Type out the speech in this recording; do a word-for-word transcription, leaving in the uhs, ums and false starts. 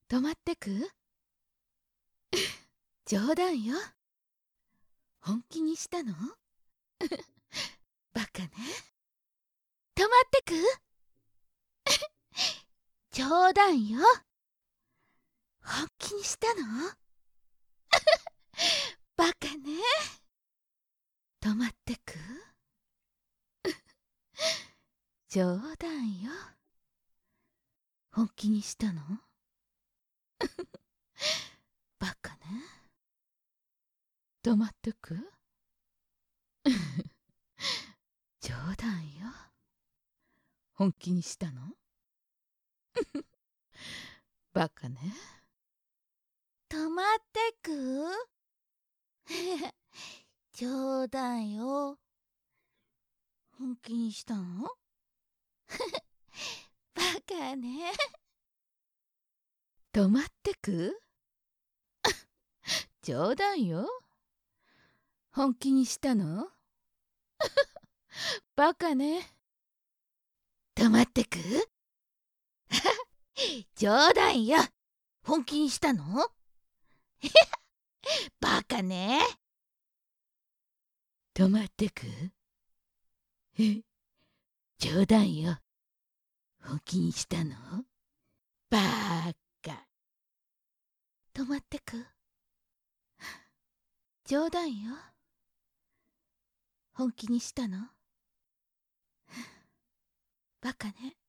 泊まってく？冗談よ。本気にしたの？バカね。泊まってく？冗談よ。本気にしたの？バカね。泊まってく？冗談よ。本気にしたの？バカね。泊まってく？冗談よ。本気にしたの？バカね。泊まってく？冗談よ。本気にしたの？バカね。泊まってく？冗談よ。本気にしたの？バカね。泊まってく？冗談よ。本気にしたの？バカね。泊まってく？え、冗談よ。本気にしたの？バカ。泊まってく？冗談よ。本気にしたの？バカね。